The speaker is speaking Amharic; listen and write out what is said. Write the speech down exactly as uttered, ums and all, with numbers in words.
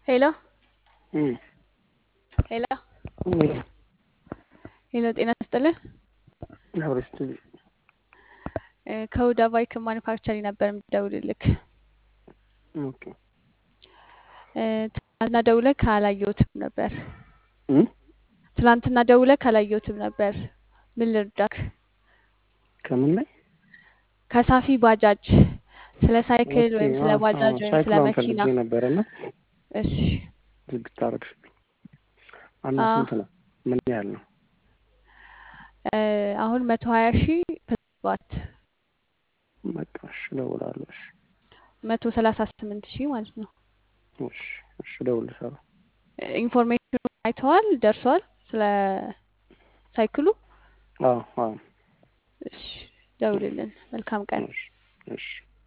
ሄሎ እም ሄሎ እም ሄሎ ጤና ይስጥልኝ። አብረስቲ እ ከሁዳ ባይክ ማኒፋክቸሪንግ ነበር የምደውልልክ። ኦኬ እ ትናንትና ደውለክ አላየሁትም ነበር። እም ትናንትና ደውለክ አላየሁትም ነበር። ምን ልርዳክ? ከምን ላይ ከሳፊ ባጃጅ ስለ ሳይክል ኦኬ ወይም ስለ አዎ አዎ ባጃጅ ወይም ስለ ሳይክሏን መኪና። ፈልጌ ነበርና እሺ ዝግ ታረግሽልኝ። አንዱ አ ስንት ነው? ምን ያህል ነው? እ አሁን መቶ ሀያ ሺህ ባት በቃ እሺ እደውላለሁ። እሺ መቶ ሰላሳ ስምንት ሺህ ማለት ነው። እሺ እሺ እደውልልሻለሁ። ኢንፎርሜሽኑ አይተዋል? ደርሷል? ስለ ሳይክሉ? አዎ አዎ እሺ ደውልልን። መልካም ቀን። እሺ እሺ